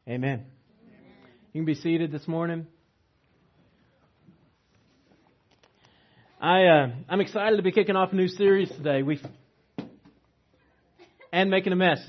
Amen. You can be seated this morning. I'm excited to be kicking off a new series today. And making a mess.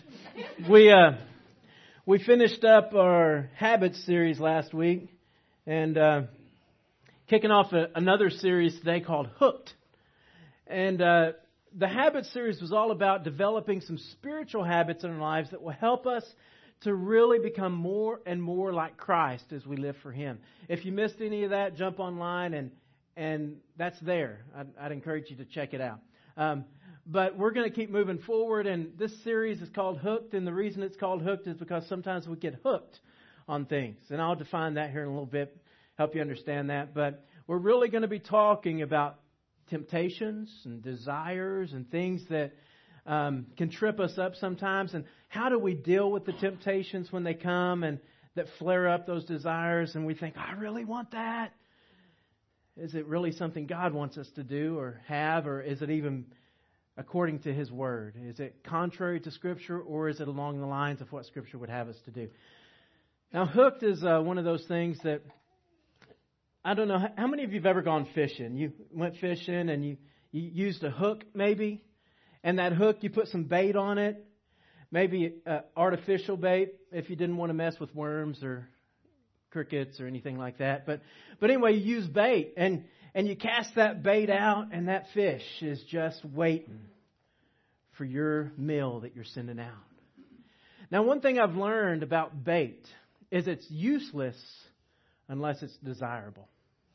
We finished up our Habits series last week and kicking off another series today called Hooked. And the Habits series was all about developing some spiritual habits in our lives that will help us to really become more and more like Christ as we live for Him. If you missed any of that, jump online and that's there. I'd encourage you to check it out. But we're going to keep moving forward, and this series is called Hooked, and the reason it's called Hooked is because sometimes we get hooked on things. And I'll define that here in a little bit, help you understand that. But we're really going to be talking about temptations and desires and things that can trip us up sometimes, and how do we deal with the temptations when they come and that flare up those desires and we think, I really want that. Is it really something God wants us to do or have, or is it even according to His Word? Is it contrary to Scripture, or is it along the lines of what Scripture would have us to do? Now, hooked is one of those things that, I don't know, how many of you have ever gone fishing? You went fishing and you used a hook maybe, and that hook you put some bait on it, maybe artificial bait if you didn't want to mess with worms or crickets or anything like that. But anyway, you use bait and you cast that bait out, and that fish is just waiting for your meal that you're sending out. Now, one thing I've learned about bait is it's useless unless it's desirable.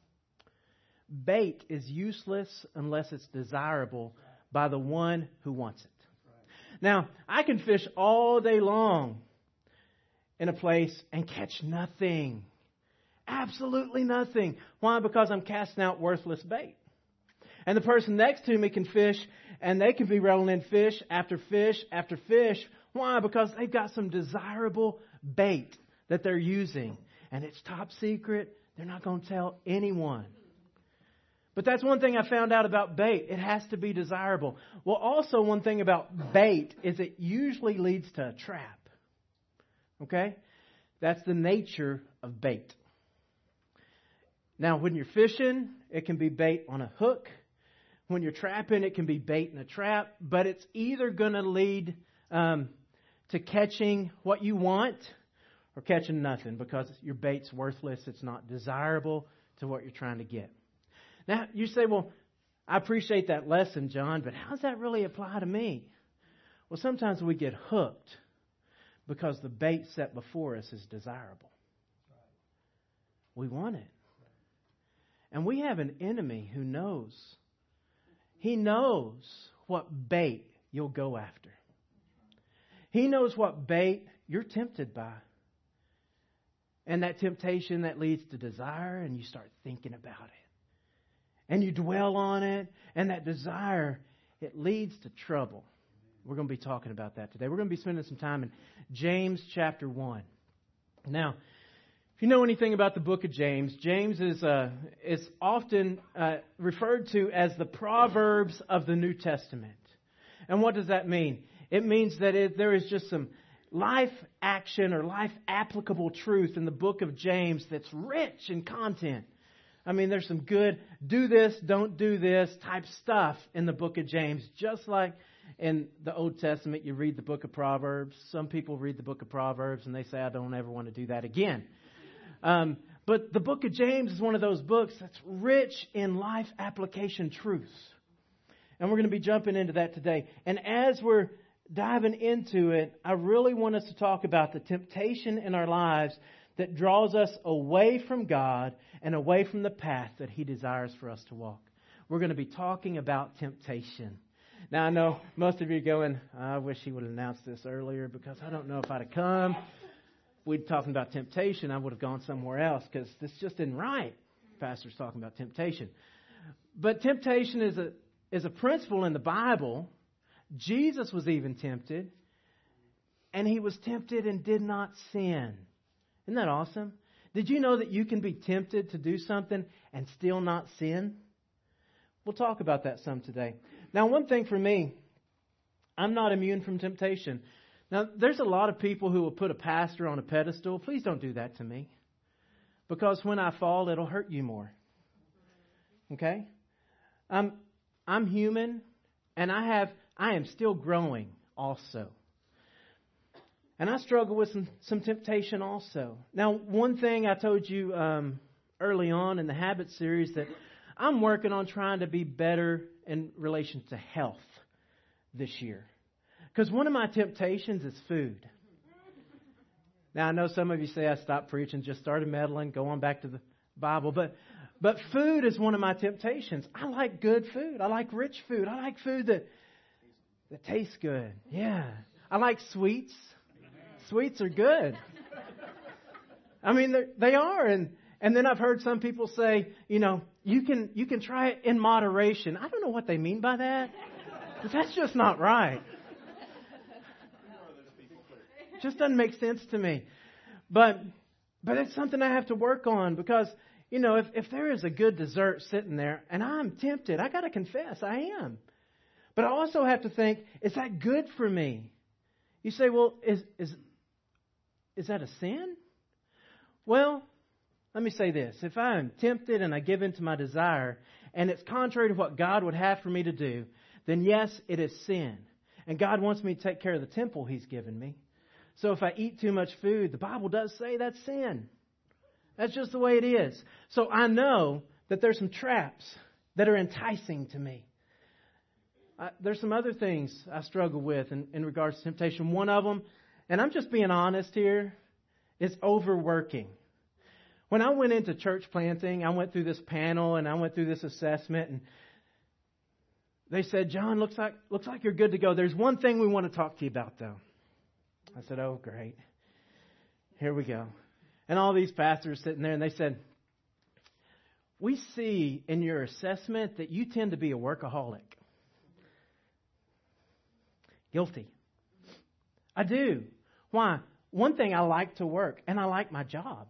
Bait is useless unless it's desirable by the one who wants it. Now, I can fish all day long in a place and catch nothing. Absolutely nothing. Why? Because I'm casting out worthless bait. And the person next to me can fish, and they can be reeling in fish after fish after fish. Why? Because they've got some desirable bait that they're using. And it's top secret. They're not going to tell anyone. But that's one thing I found out about bait. It has to be desirable. Well, also one thing about bait is it usually leads to a trap. Okay? That's the nature of bait. Now, when you're fishing, it can be bait on a hook. When you're trapping, it can be bait in a trap. But it's either going to lead to catching what you want or catching nothing, because your bait's worthless. It's not desirable to what you're trying to get. Now, you say, well, I appreciate that lesson, John, but how does that really apply to me? Well, sometimes we get hooked because the bait set before us is desirable. We want it. And we have an enemy who knows. He knows what bait you'll go after. He knows what bait you're tempted by. And that temptation that leads to desire, and you start thinking about it. And you dwell on it, and that desire, it leads to trouble. We're going to be talking about that today. We're going to be spending some time in James chapter 1. Now, if you know anything about the book of James, James is often referred to as the Proverbs of the New Testament. And what does that mean? It means that there is just some life action or life applicable truth in the book of James that's rich in content. I mean, there's some good do this, don't do this type stuff in the book of James. Just like in the Old Testament, you read the book of Proverbs. Some people read the book of Proverbs and they say, I don't ever want to do that again. But the book of James is one of those books that's rich in life application truths. And we're going to be jumping into that today. And as we're diving into it, I really want us to talk about the temptation in our lives that draws us away from God and away from the path that He desires for us to walk. We're going to be talking about temptation. Now, I know most of you are going, I wish he would have announced this earlier, because I don't know if I'd have come. We'd talking about temptation, I would have gone somewhere else, because this just isn't right. Pastor's talking about temptation. But temptation is a principle in the Bible. Jesus was even tempted, and He was tempted and did not sin. Isn't that awesome? Did you know that you can be tempted to do something and still not sin? We'll talk about that some today. Now, one thing for me, I'm not immune from temptation. Now, there's a lot of people who will put a pastor on a pedestal. Please don't do that to me. Because when I fall, it'll hurt you more. Okay? I'm human, and I am still growing also. And I struggle with some temptation also. Now, one thing I told you early on in the Habit series that I'm working on trying to be better in relation to health this year. Because one of my temptations is food. Now, I know some of you say I stopped preaching, just started meddling, go on back to the Bible. But food is one of my temptations. I like good food. I like rich food. I like food that tastes good. Yeah. I like sweets. Sweets are good. I mean, they are. And then I've heard some people say, you can try it in moderation. I don't know what they mean by that. But that's just not right. Just doesn't make sense to me. But it's something I have to work on because, if there is a good dessert sitting there and I'm tempted, I got to confess I am. But I also have to think, is that good for me? You say, well, is that a sin? Well, let me say this. If I am tempted and I give in to my desire and it's contrary to what God would have for me to do, then yes, it is sin. And God wants me to take care of the temple He's given me. So if I eat too much food, the Bible does say that's sin. That's just the way it is. So I know that there's some traps that are enticing to me. There's some other things I struggle with in regards to temptation. One of them, and I'm just being honest here, is overworking. When I went into church planting, I went through this panel and I went through this assessment, and they said, John, looks like you're good to go. There's one thing we want to talk to you about, though. I said, oh, great. Here we go. And all these pastors sitting there, and they said, we see in your assessment that you tend to be a workaholic. Guilty. I do. Why? One thing, I like to work, and I like my job.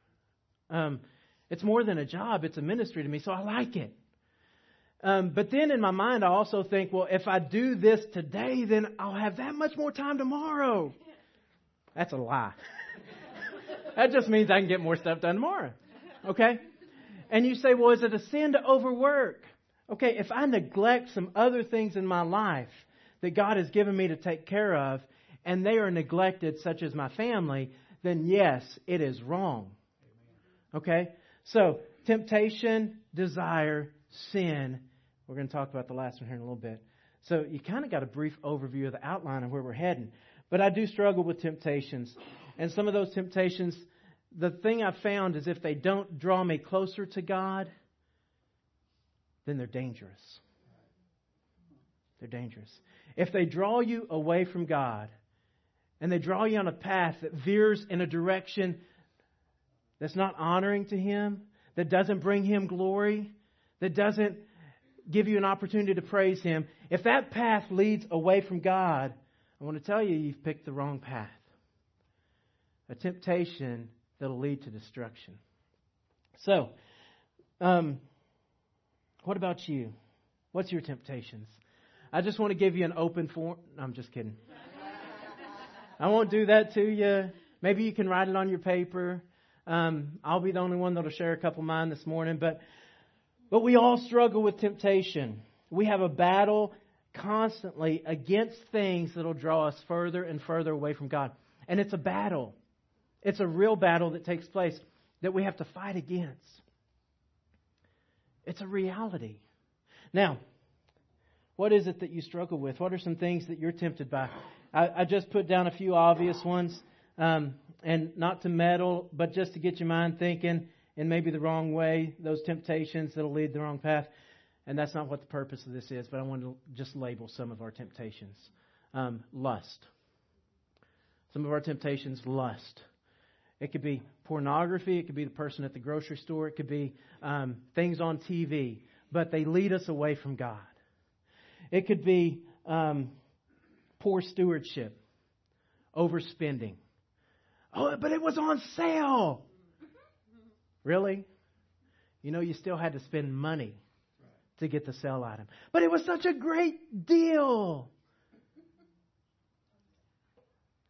It's more than a job. It's a ministry to me, so I like it. But then in my mind, I also think, well, if I do this today, then I'll have that much more time tomorrow. That's a lie. That just means I can get more stuff done tomorrow. Okay? And you say, well, is it a sin to overwork? Okay, if I neglect some other things in my life that God has given me to take care of, and they are neglected, such as my family, then yes, it is wrong. Okay? So, temptation, desire, sin. We're going to talk about the last one here in a little bit. So, you kind of got a brief overview of the outline of where we're heading. But I do struggle with temptations. And some of those temptations, the thing I've found is if they don't draw me closer to God, then they're dangerous. They're dangerous. If they draw you away from God, and they draw you on a path that veers in a direction that's not honoring to Him, that doesn't bring Him glory, that doesn't give you an opportunity to praise Him, if that path leads away from God, I want to tell you, you've picked the wrong path. A temptation that'll lead to destruction. So, what about you? What's your temptations? I just want to give you an open form. No, I'm just kidding. I won't do that to you. Maybe you can write it on your paper. I'll be the only one that'll share a couple of mine this morning. But we all struggle with temptation. We have a battle constantly against things that'll draw us further and further away from God. And it's a battle. It's a real battle that takes place that we have to fight against. It's a reality. Now, what is it that you struggle with? What are some things that you're tempted by? I just put down a few obvious ones, and not to meddle, but just to get your mind thinking in maybe the wrong way, those temptations that'll lead the wrong path. And that's not what the purpose of this is, but I want to just label some of our temptations. Lust. Some of our temptations, lust. It could be pornography. It could be the person at the grocery store. It could be things on TV, but they lead us away from God. It could be poor stewardship, overspending. Oh, but it was on sale. Really? You still had to spend money to get the sale item. But it was such a great deal.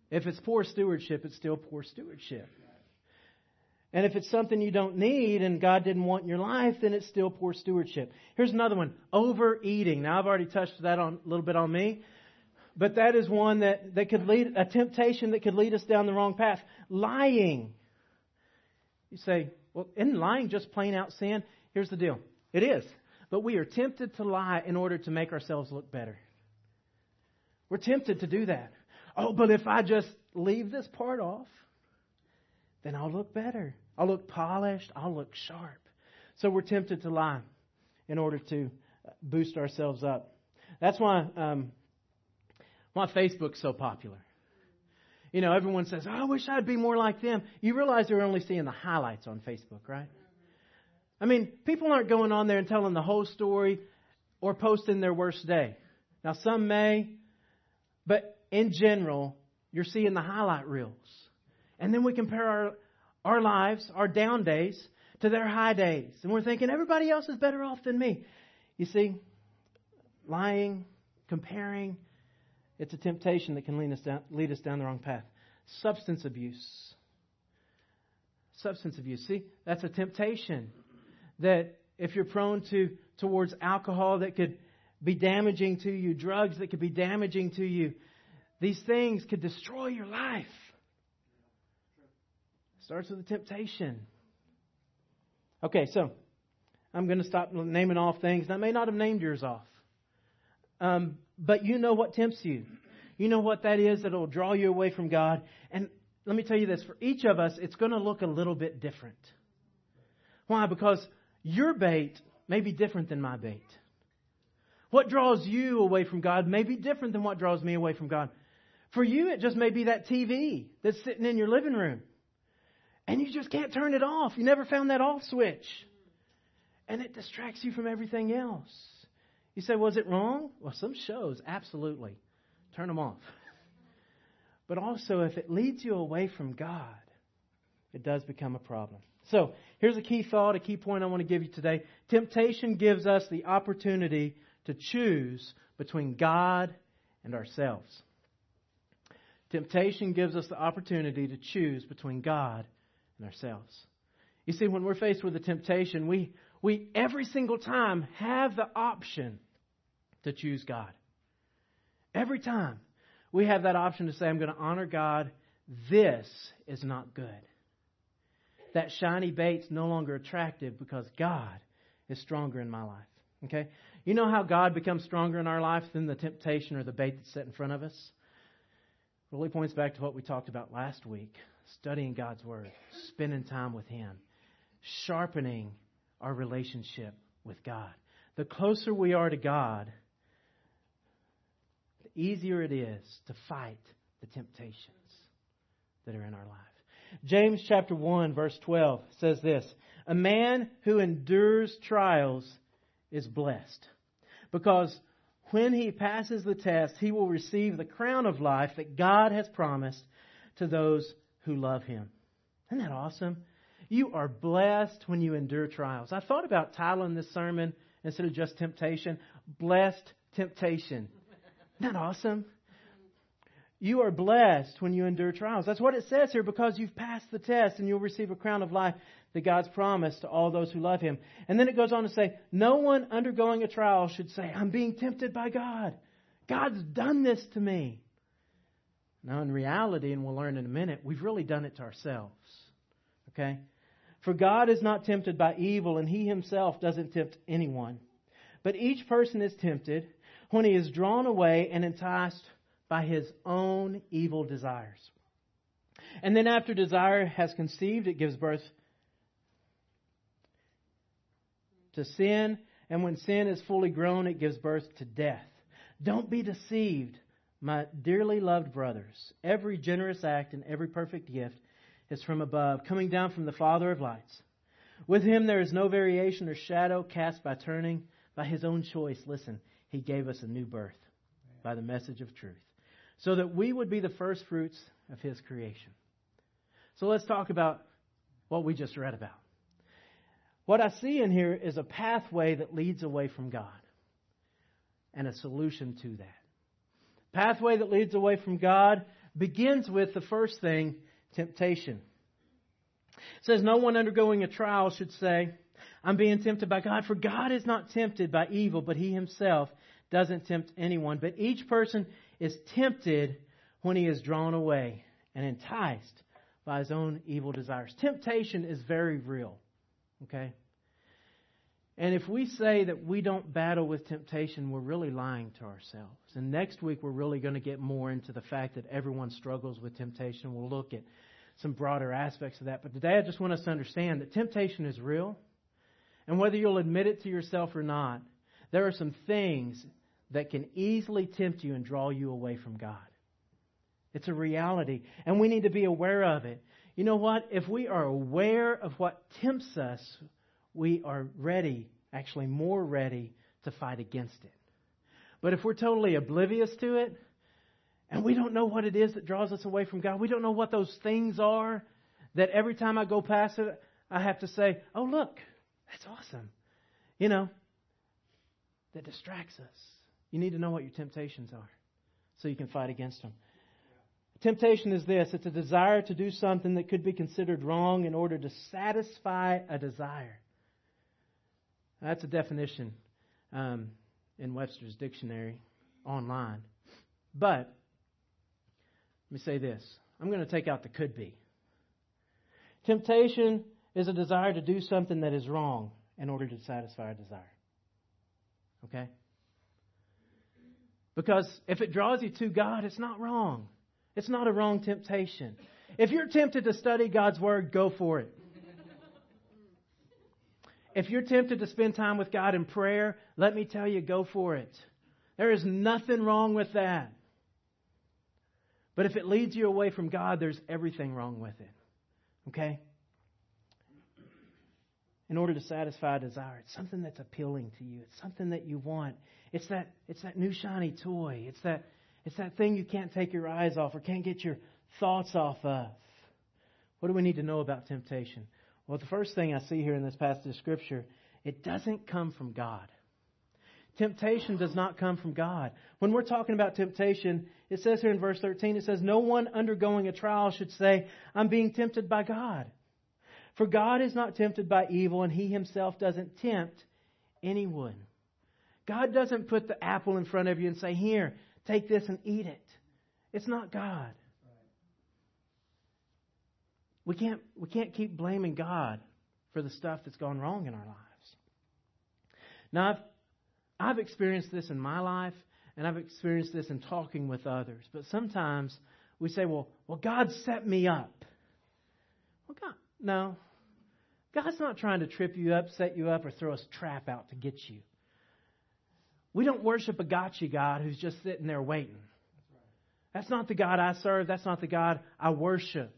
If it's poor stewardship, it's still poor stewardship. And if it's something you don't need and God didn't want in your life, then it's still poor stewardship. Here's another one. Overeating. Now, I've already touched that on a little bit on me. But that is one that could lead, a temptation that could lead us down the wrong path. Lying. You say, well, isn't lying just plain out sin? Here's the deal. It is. But we are tempted to lie in order to make ourselves look better. We're tempted to do that. Oh, but if I just leave this part off, then I'll look better. I'll look polished. I'll look sharp. So we're tempted to lie in order to boost ourselves up. That's why Facebook's so popular. You know, everyone says, oh, I wish I'd be more like them. You realize they're only seeing the highlights on Facebook, right? I mean, people aren't going on there and telling the whole story or posting their worst day. Now, some may, but in general, you're seeing the highlight reels. And then we compare our lives, our down days, to their high days. And we're thinking, everybody else is better off than me. You see, lying, comparing, it's a temptation that can lead us down the wrong path. Substance abuse. Substance abuse. See, that's a temptation that if you're prone towards alcohol that could be damaging to you, drugs that could be damaging to you, these things could destroy your life. Starts with a temptation. Okay, so I'm going to stop naming off things. And I may not have named yours off. But you know what tempts you. You know what that is that will draw you away from God. And let me tell you this. For each of us, it's going to look a little bit different. Why? Because your bait may be different than my bait. What draws you away from God may be different than what draws me away from God. For you, it just may be that TV that's sitting in your living room. And you just can't turn it off. You never found that off switch. And it distracts you from everything else. You say, was it wrong? Well, some shows, absolutely. Turn them off. But also, if it leads you away from God, it does become a problem. So, here's a key thought, a key point I want to give you today. Temptation gives us the opportunity to choose between God and ourselves. Temptation gives us the opportunity to choose between God and ourselves. You see, when we're faced with a temptation, we every single time have the option to choose God. Every time we have that option to say, I'm going to honor God. This is not good. That shiny bait's no longer attractive because God is stronger in my life. Okay? You know how God becomes stronger in our life than the temptation or the bait that's set in front of us? It really points back to what we talked about last week. Studying God's Word, spending time with Him, sharpening our relationship with God. The closer we are to God, the easier it is to fight the temptations that are in our life. James chapter 1 verse 12 says this, a man who endures trials is blessed, because when he passes the test, he will receive the crown of life that God has promised to those who love Him. Isn't that awesome? You are blessed when you endure trials. I thought about titling this sermon, instead of just temptation, Blessed Temptation. Isn't that awesome? You are blessed when you endure trials. That's what it says here, because you've passed the test and you'll receive a crown of life that God's promised to all those who love Him. And then it goes on to say, no one undergoing a trial should say, I'm being tempted by God. God's done this to me. Now, in reality, and we'll learn in a minute, we've really done it to ourselves. Okay? For God is not tempted by evil, and He Himself doesn't tempt anyone. But each person is tempted when he is drawn away and enticed by his own evil desires. And then after desire has conceived, it gives birth to sin. And when sin is fully grown, it gives birth to death. Don't be deceived, my dearly loved brothers. Every generous act and every perfect gift is from above, coming down from the Father of lights. With Him there is no variation or shadow cast by turning. By His own choice, listen, He gave us a new birth by the message of truth, so that we would be the first fruits of His creation. So let's talk about what we just read about. What I see in here is a pathway that leads away from God and a solution to that. Pathway that leads away from God begins with the first thing, temptation. It says, no one undergoing a trial should say, I'm being tempted by God. For God is not tempted by evil, but He Himself doesn't tempt anyone. But each person is tempted when he is drawn away and enticed by his own evil desires. Temptation is very real. Okay? And if we say that we don't battle with temptation, we're really lying to ourselves. And next week we're really going to get more into the fact that everyone struggles with temptation. We'll look at some broader aspects of that. But today I just want us to understand that temptation is real. And whether you'll admit it to yourself or not, there are some things that can easily tempt you and draw you away from God. It's a reality, and we need to be aware of it. You know what? If we are aware of what tempts us, we are ready, actually more ready, to fight against it. But if we're totally oblivious to it, and we don't know what it is that draws us away from God, we don't know what those things are, that every time I go past it, I have to say, oh, look, that's awesome. You know, that distracts us. You need to know what your temptations are so you can fight against them. Temptation is this. It's a desire to do something that could be considered wrong in order to satisfy a desire. That's a definition in Webster's Dictionary online. But let me say this. I'm going to take out the could be. Temptation is a desire to do something that is wrong in order to satisfy a desire. Okay? Because if it draws you to God, it's not wrong. It's not a wrong temptation. If you're tempted to study God's Word, go for it. If you're tempted to spend time with God in prayer, let me tell you, go for it. There is nothing wrong with that. But if it leads you away from God, there's everything wrong with it. Okay? In order to satisfy a desire, it's something that's appealing to you. It's something that you want. It's that new shiny toy. It's that thing you can't take your eyes off or can't get your thoughts off of. What do we need to know about temptation? Well, the first thing I see here in this passage of Scripture, it doesn't come from God. Temptation does not come from God. When we're talking about temptation, it says here in verse 13, it says, no one undergoing a trial should say, I'm being tempted by God. For God is not tempted by evil, and He Himself doesn't tempt anyone. God doesn't put the apple in front of you and say, here, take this and eat it. It's not God. We can't keep blaming God for the stuff that's gone wrong in our lives. Now, I've experienced this in my life, and I've experienced this in talking with others. But sometimes we say, well, God set me up. Well, God, no. God's not trying to trip you up, set you up, or throw a trap out to get you. We don't worship a gotcha God who's just sitting there waiting. That's not the God I serve. That's not the God I worship.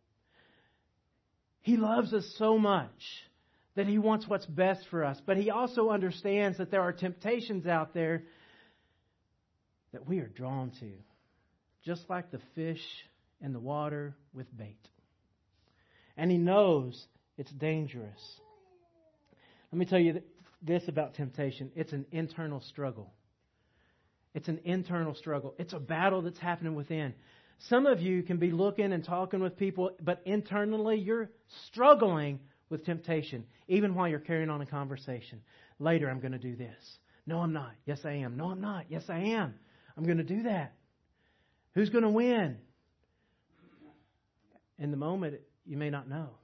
He loves us so much that He wants what's best for us. But He also understands that there are temptations out there that we are drawn to. Just like the fish in the water with bait. And He knows it's dangerous. Let me tell you this about temptation. It's an internal struggle. It's an internal struggle. It's a battle that's happening within. Some of you can be looking and talking with people, but internally you're struggling with temptation, even while you're carrying on a conversation. Later, I'm going to do this. No, I'm not. Yes, I am. No, I'm not. Yes, I am. I'm going to do that. Who's going to win? In the moment, you may not know.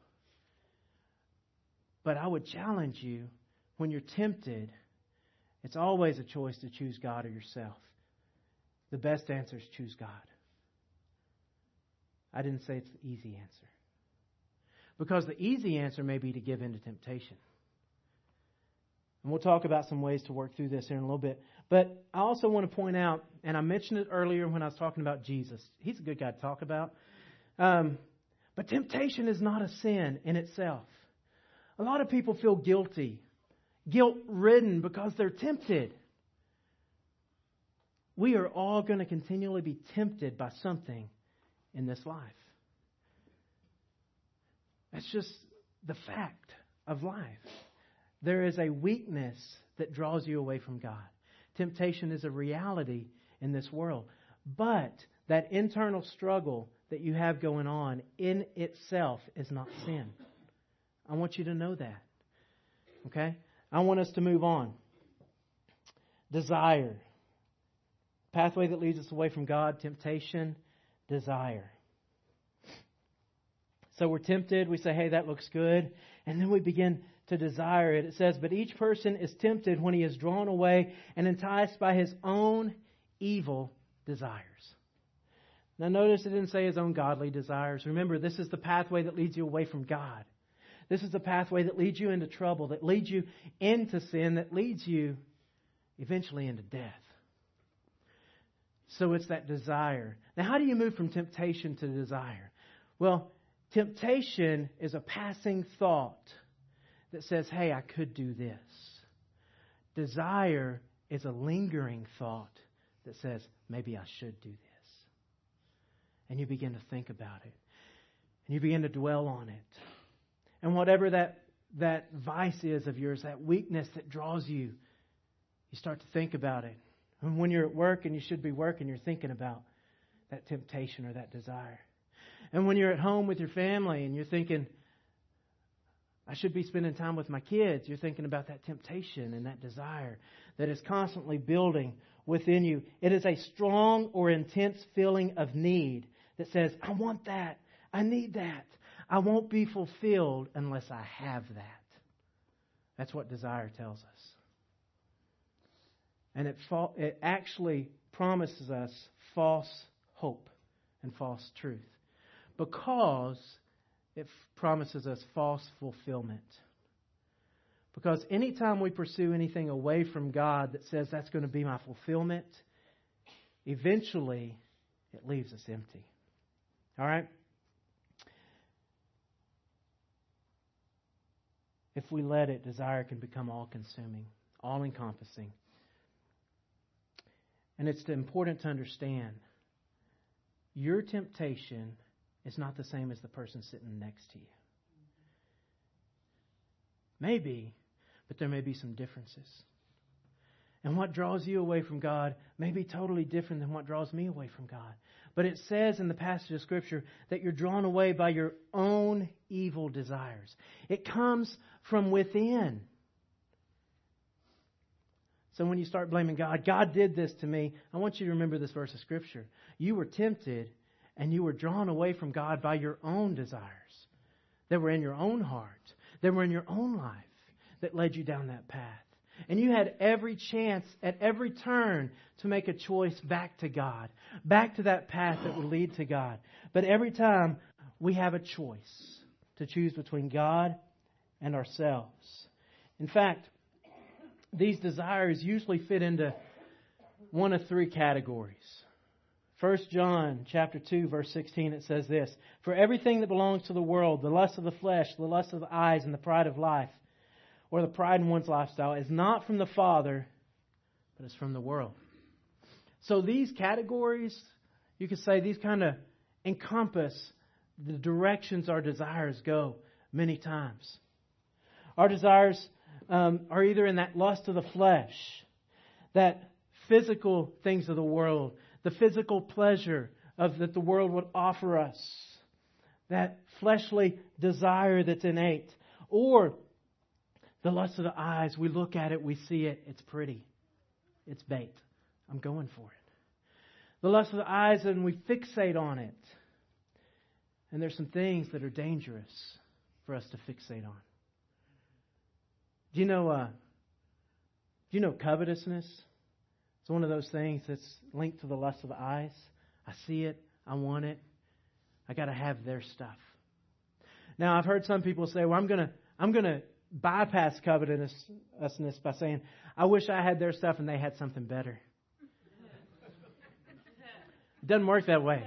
But I would challenge you, when you're tempted, it's always a choice to choose God or yourself. The best answer is choose God. I didn't say it's the easy answer. Because the easy answer may be to give in to temptation. And we'll talk about some ways to work through this here in a little bit. But I also want to point out, and I mentioned it earlier when I was talking about Jesus. He's a good guy to talk about. But temptation is not a sin in itself. A lot of people feel guilty, guilt-ridden because they're tempted. We are all going to continually be tempted by something in this life. That's just the fact of life. There is a weakness that draws you away from God. Temptation is a reality in this world. But that internal struggle that you have going on in itself is not sin. I want you to know that. Okay? I want us to move on. Desire. Pathway that leads us away from God. Temptation. Desire. So we're tempted. We say, hey, that looks good. And then we begin to desire it. It says, but each person is tempted when he is drawn away and enticed by his own evil desires. Now notice it didn't say his own godly desires. Remember, this is the pathway that leads you away from God. This is the pathway that leads you into trouble, that leads you into sin, that leads you eventually into death. So it's that desire. Now how do you move from temptation to desire? Well, temptation is a passing thought that says, hey, I could do this. Desire is a lingering thought that says, maybe I should do this. And you begin to think about it. And you begin to dwell on it. And whatever that vice is of yours, that weakness that draws you, you start to think about it. And when you're at work and you should be working, you're thinking about that temptation or that desire. And when you're at home with your family and you're thinking, I should be spending time with my kids, you're thinking about that temptation and that desire that is constantly building within you. It is a strong or intense feeling of need that says, I want that. I need that. I won't be fulfilled unless I have that. That's what desire tells us. And it actually promises us false hope and false truth, because it promises us false fulfillment. Because anytime we pursue anything away from God that says that's going to be my fulfillment, eventually it leaves us empty. All right? If we let it, desire can become all-consuming, all-encompassing. And it's important to understand, your temptation is not the same as the person sitting next to you. Maybe, but there may be some differences. And what draws you away from God may be totally different than what draws me away from God. But it says in the passage of Scripture that you're drawn away by your own evil desires. It comes from within. So when you start blaming God, God did this to me, I want you to remember this verse of Scripture. You were tempted and you were drawn away from God by your own desires that were in your own heart, that were in your own life, that led you down that path. And you had every chance at every turn to make a choice back to God, back to that path that would lead to God. But every time we have a choice to choose between God and ourselves. In fact, these desires usually fit into one of three categories. 1 John chapter 2, verse 16, it says this: For everything that belongs to the world, the lust of the flesh, the lust of the eyes, and the pride of life, or the pride in one's lifestyle, is not from the Father, but is from the world. So these categories, you could say, these kind of encompass the directions our desires go many times. Our desires are either in that lust of the flesh, that physical things of the world, the physical pleasure that the world would offer us, that fleshly desire that's innate, or the lust of the eyes. We look at it, we see it, it's pretty, it's bait, I'm going for it. The lust of the eyes, and we fixate on it. And there's some things that are dangerous for us to fixate on. Do you know covetousness? It's one of those things that's linked to the lust of the eyes. I see it, I want it, I got to have their stuff. Now, I've heard some people say, well, I'm going to bypass covetousness by saying, I wish I had their stuff and they had something better. It doesn't work that way.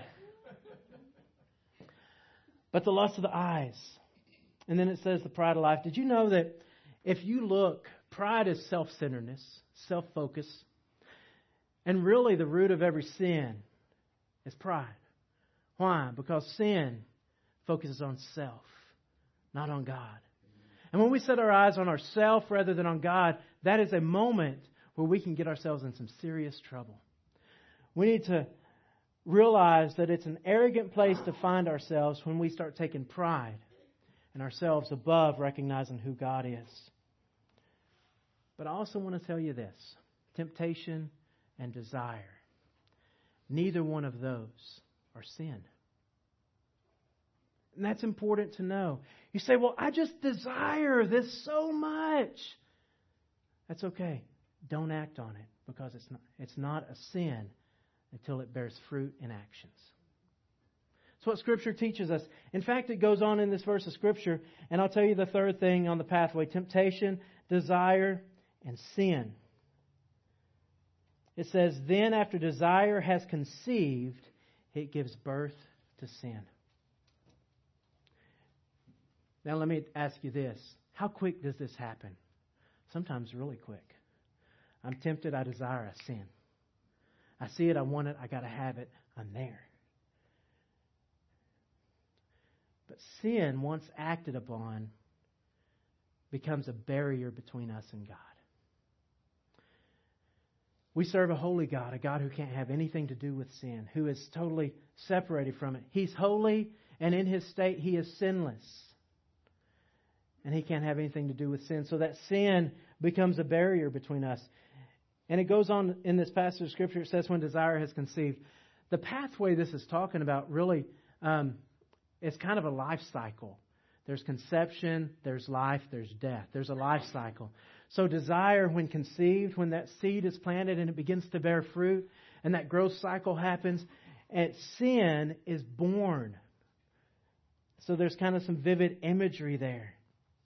But the lust of the eyes. And then it says the pride of life. Did you know that if you look, pride is self-centeredness, self-focus. And really the root of every sin is pride. Why? Because sin focuses on self, not on God. And when we set our eyes on ourselves rather than on God, that is a moment where we can get ourselves in some serious trouble. We need to realize that it's an arrogant place to find ourselves when we start taking pride in ourselves above recognizing who God is. But I also want to tell you this. Temptation and desire. Neither one of those are sin. And that's important to know. You say, well, I just desire this so much. That's okay. Don't act on it because it's not a sin until it bears fruit in actions. That's what Scripture teaches us. In fact, it goes on in this verse of Scripture, and I'll tell you the third thing on the pathway. Temptation, desire, and sin. It says, then after desire has conceived, it gives birth to sin. Now let me ask you this. How quick does this happen? Sometimes really quick. I'm tempted, I desire, I sin. I see it, I want it, I got to have it, I'm there. But sin, once acted upon, becomes a barrier between us and God. We serve a holy God, a God who can't have anything to do with sin, who is totally separated from it. He's holy, and in His state, He is sinless. And He can't have anything to do with sin. So that sin becomes a barrier between us. And it goes on in this passage of Scripture, it says when desire has conceived. The pathway this is talking about really is kind of a life cycle. There's conception, there's life, there's death. There's a life cycle. So desire, when conceived, when that seed is planted and it begins to bear fruit, and that growth cycle happens, and sin is born. So there's kind of some vivid imagery there.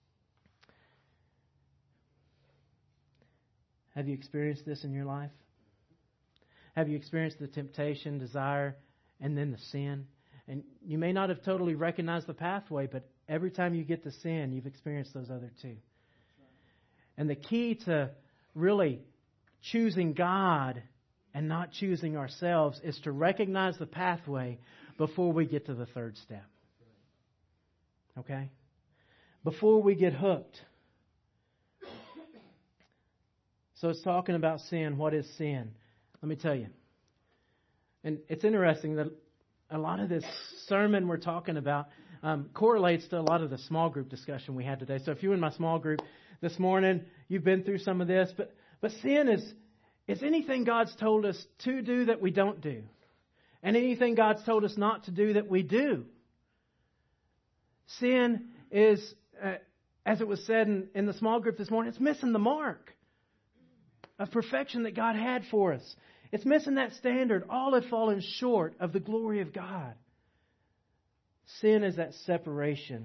Have you experienced this in your life? Have you experienced the temptation, desire, and then the sin? And you may not have totally recognized the pathway, but every time you get to sin, you've experienced those other two. And the key to really choosing God and not choosing ourselves is to recognize the pathway before we get to the third step. Okay? Before we get hooked. So it's talking about sin. What is sin? Let me tell you. And it's interesting that a lot of this sermon we're talking about correlates to a lot of the small group discussion we had today. So if you're in my small group this morning, you've been through some of this. But sin is anything God's told us to do that we don't do. And anything God's told us not to do that we do. Sin is, as it was said in the small group this morning, it's missing the mark of perfection that God had for us. It's missing that standard. All have fallen short of the glory of God. Sin is that separation.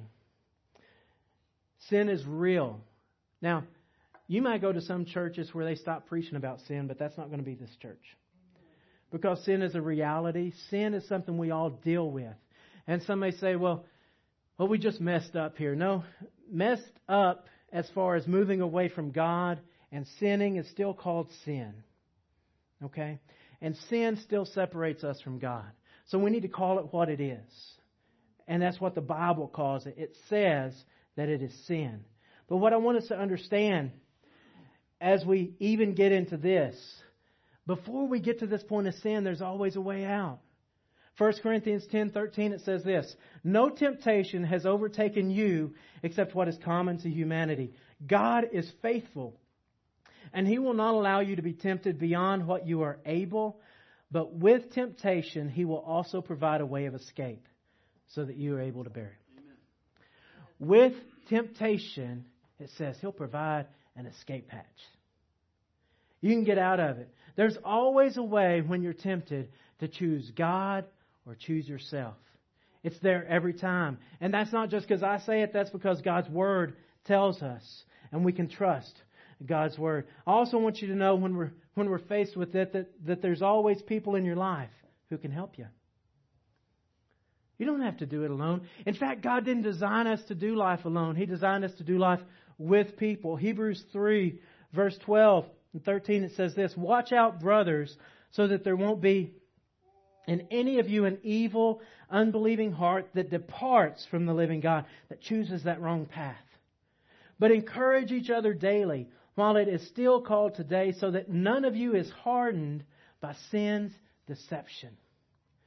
Sin is real. Now, you might go to some churches where they stop preaching about sin, but that's not going to be this church. Because sin is a reality. Sin is something we all deal with. And some may say, well, we just messed up here. No, messed up as far as moving away from God and sinning is still called sin. Okay? And sin still separates us from God. So we need to call it what it is. And that's what the Bible calls it. It says that it is sin. But what I want us to understand as we even get into this, before we get to this point of sin, there's always a way out. 1 Corinthians 10:13, it says this, no temptation has overtaken you except what is common to humanity. God is faithful, and He will not allow you to be tempted beyond what you are able, but with temptation He will also provide a way of escape so that you are able to bear it. Amen. With temptation, it says He'll provide an escape hatch. You can get out of it. There's always a way when you're tempted to choose God or choose yourself. It's there every time. And that's not just because I say it. That's because God's Word tells us. And we can trust God's Word. I also want you to know when we're faced with it that there's always people in your life who can help you. You don't have to do it alone. In fact, God didn't design us to do life alone. He designed us to do life with people. Hebrews 3, verse 12 and 13, it says this, watch out, brothers, so that there won't be in any of you an evil, unbelieving heart that departs from the living God, that chooses that wrong path. But encourage each other daily, while it is still called today, so that none of you is hardened by sin's deception.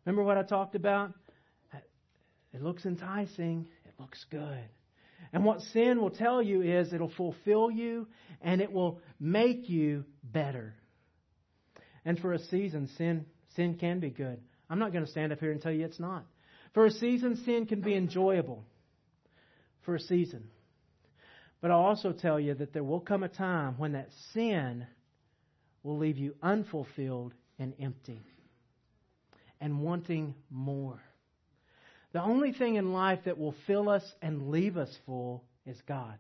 Remember what I talked about? It looks enticing. It looks good. And what sin will tell you is it'll fulfill you and it will make you better. And for a season, sin can be good. I'm not going to stand up here and tell you it's not. For a season, sin can be enjoyable. For a season. But I'll also tell you that there will come a time when that sin will leave you unfulfilled and empty and wanting more. The only thing in life that will fill us and leave us full is God.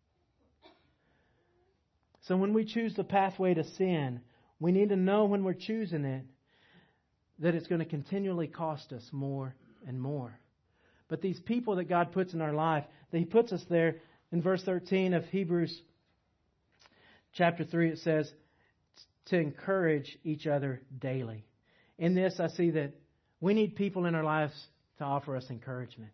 So when we choose the pathway to sin, we need to know when we're choosing it that it's going to continually cost us more and more. But these people that God puts in our life, that He puts us there. In verse 13 of Hebrews chapter 3, it says to encourage each other daily. In this, I see that we need people in our lives to offer us encouragement.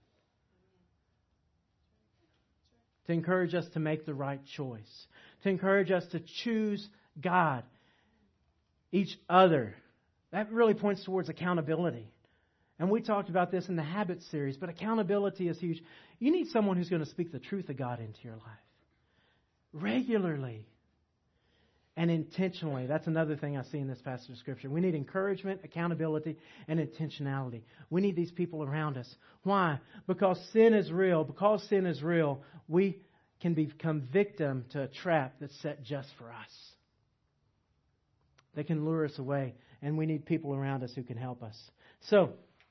To encourage us to make the right choice. To encourage us to choose God. Each other. That really points towards accountability. And we talked about this in the Habits series, but accountability is huge. You need someone who's going to speak the truth of God into your life. Regularly. And intentionally. That's another thing I see in this passage of Scripture. We need encouragement, accountability, and intentionality. We need these people around us. Why? Because sin is real. Because sin is real, we can become victim to a trap that's set just for us. They can lure us away. And we need people around us who can help us. So,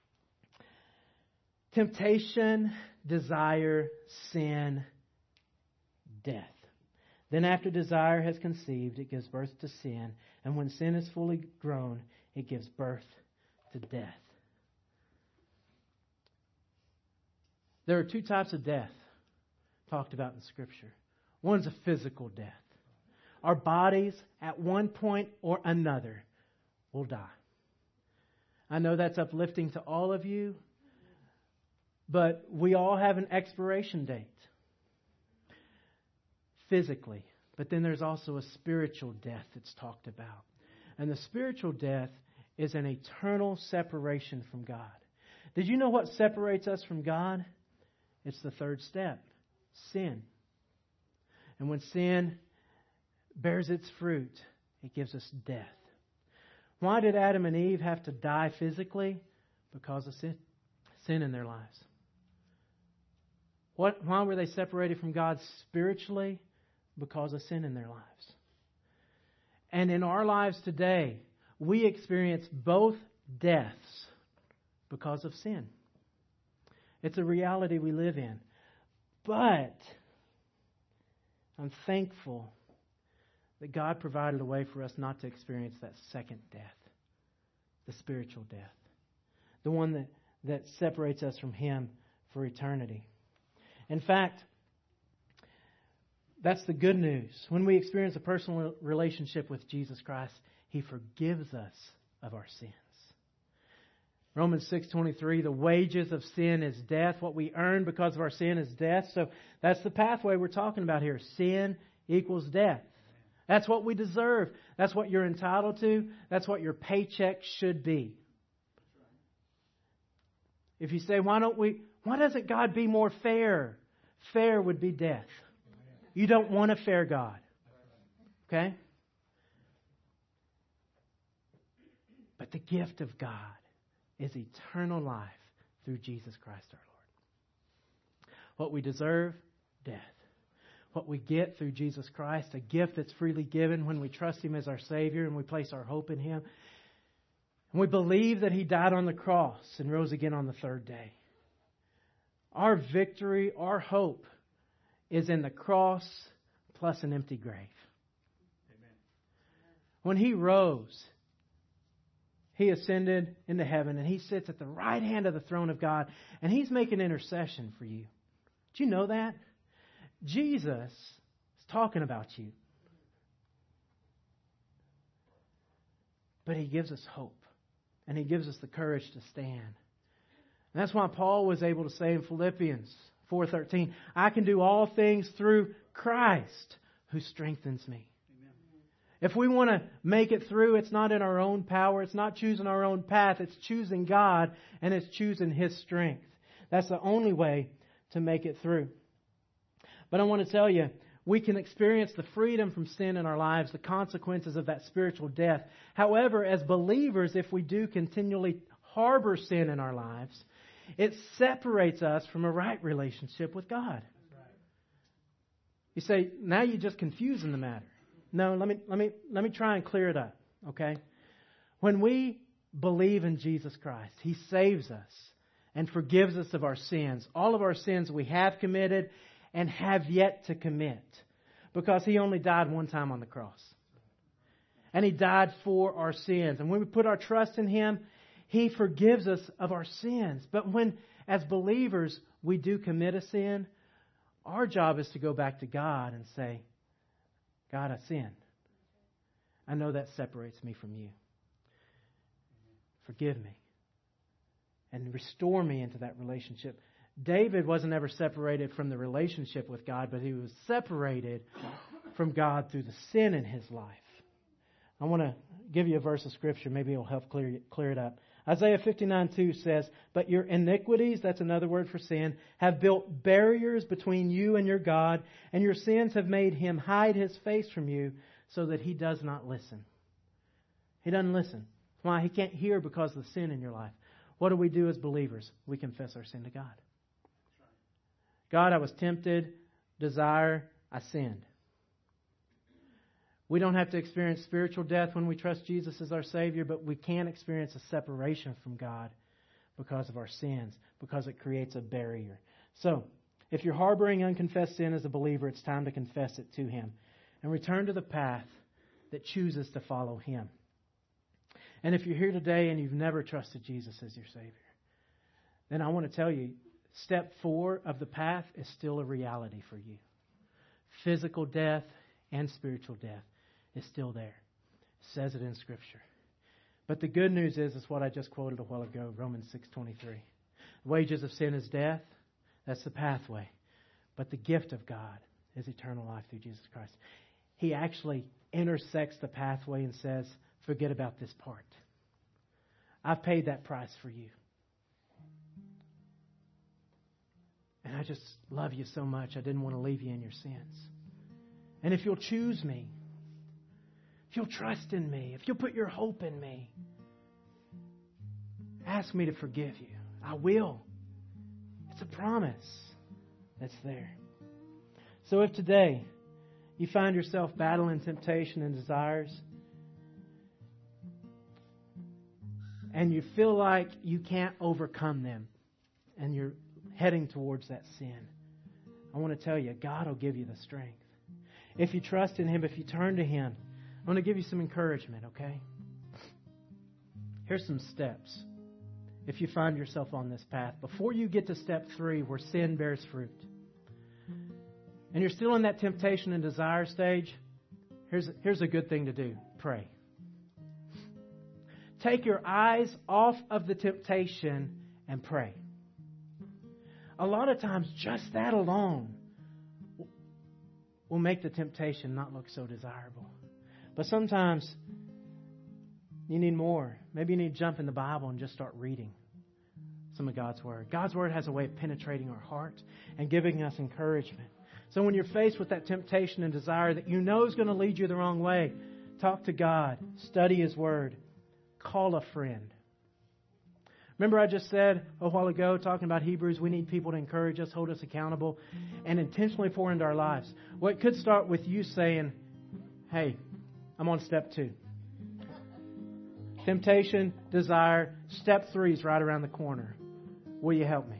temptation, desire, sin, death. Then after desire has conceived, it gives birth to sin. And when sin is fully grown, it gives birth to death. There are two types of death talked about in Scripture. One's a physical death. Our bodies, at one point or another, will die. I know that's uplifting to all of you, but we all have an expiration date. Physically. But then there's also a spiritual death that's talked about. And the spiritual death is an eternal separation from God. Did you know what separates us from God? It's the third step. Sin. And when sin bears its fruit, it gives us death. Why did Adam and Eve have to die physically? Because of sin in their lives. Why were they separated from God spiritually? Because of sin in their lives. And in our lives today, we experience both deaths because of sin. It's a reality we live in. But I'm thankful that God provided a way for us not to experience that second death. The spiritual death. The one that separates us from Him for eternity. In fact, that's the good news. When we experience a personal relationship with Jesus Christ, He forgives us of our sins. Romans 6:23, the wages of sin is death. What we earn because of our sin is death. So that's the pathway we're talking about here. Sin equals death. That's what we deserve. That's what you're entitled to. That's what your paycheck should be. If you say, why doesn't God be more fair? Fair would be death. You don't want a fair God. Okay? But the gift of God is eternal life through Jesus Christ our Lord. What we deserve, death. What we get through Jesus Christ, a gift that's freely given when we trust Him as our Savior and we place our hope in Him. And we believe that He died on the cross and rose again on the third day. Our victory, our hope is in the cross plus an empty grave. Amen. When He rose, He ascended into heaven and He sits at the right hand of the throne of God and He's making intercession for you. Do you know that? Jesus is talking about you. But He gives us hope. And He gives us the courage to stand. And that's why Paul was able to say in Philippians 4:13, I can do all things through Christ who strengthens me. Amen. If we want to make it through, it's not in our own power. It's not choosing our own path. It's choosing God, and it's choosing His strength. That's the only way to make it through. But I want to tell you, we can experience the freedom from sin in our lives, the consequences of that spiritual death. However, as believers, if we do continually harbor sin in our lives, it separates us from a right relationship with God. You say, now you're just confusing the matter. No, let me try and clear it up, okay? When we believe in Jesus Christ, He saves us and forgives us of our sins. All of our sins we have committed and have yet to commit, because He only died one time on the cross. And He died for our sins. And when we put our trust in Him, He forgives us of our sins. But when, as believers, we do commit a sin, our job is to go back to God and say, God, I sinned. I know that separates me from You. Forgive me. And restore me into that relationship. David wasn't ever separated from the relationship with God, but he was separated from God through the sin in his life. I want to give you a verse of Scripture. Maybe it will help clear it up. Isaiah 59:2 says, "But your iniquities," that's another word for sin, "have built barriers between you and your God, and your sins have made Him hide His face from you so that He does not listen." He doesn't listen. Why? He can't hear because of the sin in your life. What do we do as believers? We confess our sin to God. God, I was tempted, desire, I sinned. We don't have to experience spiritual death when we trust Jesus as our Savior, but we can experience a separation from God because of our sins, because it creates a barrier. So, if you're harboring unconfessed sin as a believer, it's time to confess it to Him and return to the path that chooses to follow Him. And if you're here today and you've never trusted Jesus as your Savior, then I want to tell you, step 4 of the path is still a reality for you. Physical death and spiritual death is still there. It says it in Scripture. But the good news is what I just quoted a while ago, Romans 6:23. The wages of sin is death. That's the pathway. But the gift of God is eternal life through Jesus Christ. He actually intersects the pathway and says, forget about this part. I've paid that price for you. And I just love you so much, I didn't want to leave you in your sins. And if you'll choose me, if you'll trust in me, if you'll put your hope in me, ask me to forgive you. I will. It's a promise that's there. So if today you find yourself battling temptation and desires, and you feel like you can't overcome them, and you're heading towards that sin, I want to tell you, God will give you the strength. If you trust in Him, if you turn to Him, I want to give you some encouragement, okay? Here's some steps. If you find yourself on this path, before you get to step 3, where sin bears fruit, and you're still in that temptation and desire stage, here's a good thing to do. Pray. Take your eyes off of the temptation and pray. A lot of times, just that alone will make the temptation not look so desirable. But sometimes you need more. Maybe you need to jump in the Bible and just start reading some of God's Word. God's Word has a way of penetrating our heart and giving us encouragement. So when you're faced with that temptation and desire that you know is going to lead you the wrong way, talk to God, study His Word, call a friend. Remember I just said a while ago, talking about Hebrews, we need people to encourage us, hold us accountable, and intentionally pour into our lives. Well, it could start with you saying, hey, I'm on step 2. Temptation, desire. Step 3 is right around the corner. Will you help me?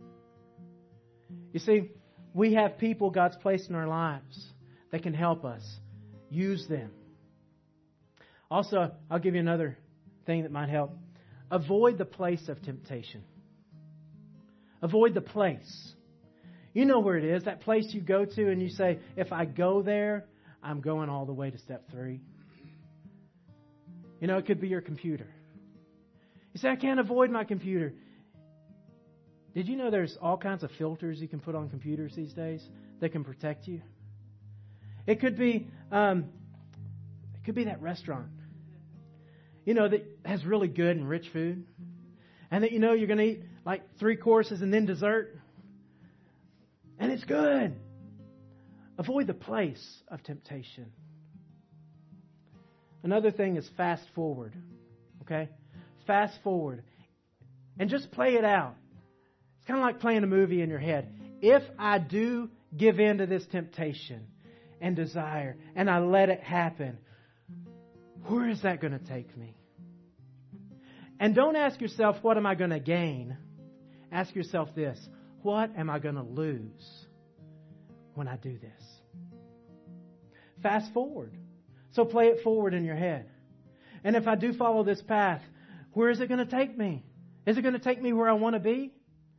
You see, we have people God's placed in our lives that can help us. Use them. Also, I'll give you another thing that might help. Avoid the place of temptation. Avoid the place. You know where it is, that place you go to and you say, if I go there, I'm going all the way to step 3. You know, it could be your computer. You say, I can't avoid my computer. Did you know there's all kinds of filters you can put on computers these days that can protect you? It could be Could be that restaurant, that has really good and rich food. And that you're going to eat like 3 courses and then dessert. And it's good. Avoid the place of temptation. Another thing is fast forward. Okay? Fast forward. And just play it out. It's kind of like playing a movie in your head. If I do give in to this temptation and desire, and I let it happen, where is that going to take me? And don't ask yourself, what am I going to gain? Ask yourself this, what am I going to lose when I do this? Fast forward. So play it forward in your head. And if I do follow this path, where is it going to take me? Is it going to take me where I want to be?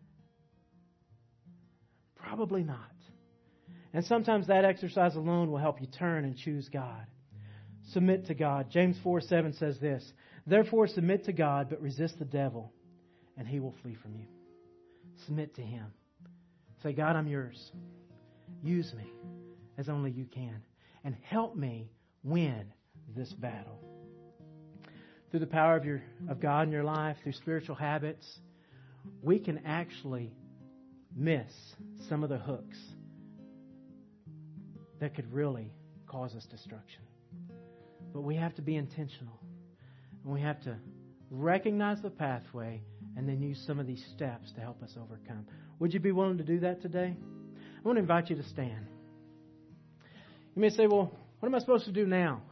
Probably not. And sometimes that exercise alone will help you turn and choose God. Submit to God. James 4:7 says this, therefore submit to God, but resist the devil, and he will flee from you. Submit to Him. Say, God, I'm yours. Use me as only you can. And help me win this battle. Through the power of God in your life, through spiritual habits, we can actually miss some of the hooks that could really cause us destruction. But we have to be intentional. And we have to recognize the pathway and then use some of these steps to help us overcome. Would you be willing to do that today? I want to invite you to stand. You may say, well, what am I supposed to do now?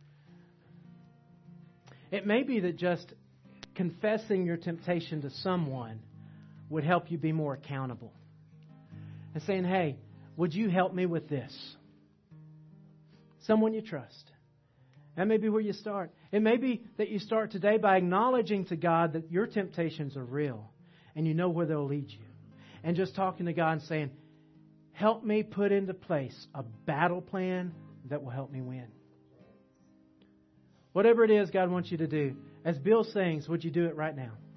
It may be that just confessing your temptation to someone would help you be more accountable. And saying, hey, would you help me with this? Someone you trust. That may be where you start. It may be that you start today by acknowledging to God that your temptations are real and you know where they'll lead you. And just talking to God and saying, help me put into place a battle plan that will help me win. Whatever it is God wants you to do, as Bill sings, would you do it right now?